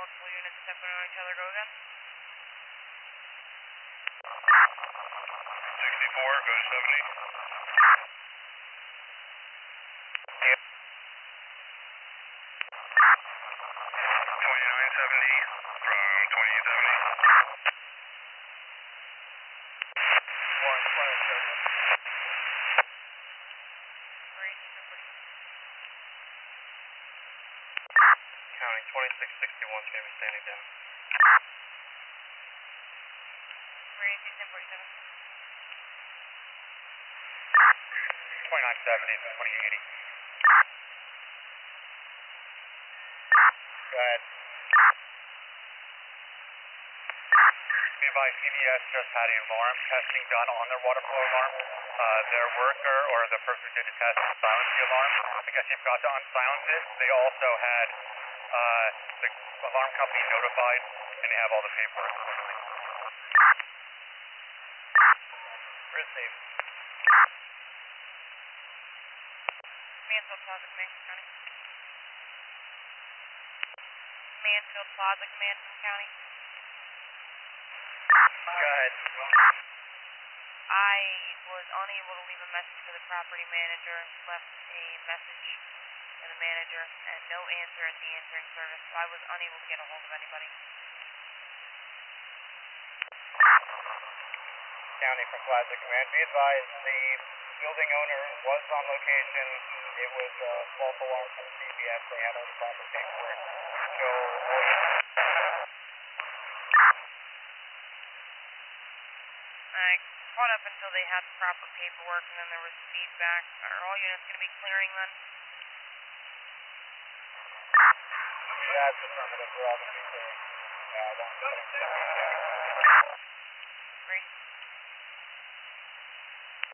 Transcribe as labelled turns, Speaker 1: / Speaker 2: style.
Speaker 1: multiple units stepping on each other. Go again.
Speaker 2: 64, go to 70. Yep. 2970 from 2870.
Speaker 1: 127.
Speaker 2: County 2661 is going to be standing down.
Speaker 1: 1047.
Speaker 2: 2970 to 2080. Go ahead. Be advised, CVS just had an alarm testing done on their water flow alarm. Their worker or the person who did the test silenced the alarm. I guess they forgot to unsilence it. They also had the alarm company notified, and they have all the paperwork. Received.
Speaker 1: Mansfield Plaza Command from County. Mansfield Plaza Command from County.
Speaker 2: Go ahead.
Speaker 1: I was unable to leave a message for the property manager, left a message for the manager, and no answer at the answering service, so I was unable to get a hold of anybody.
Speaker 2: County from Plaza Command. Be advised, the building owner was on location. It was a false alarm from CVS. They had all the proper paperwork. So,
Speaker 1: I caught up until they had the proper paperwork, and then there was feedback. Are all units going to be clearing then?
Speaker 2: that's affirmative. We're all going to be clear.
Speaker 1: Great.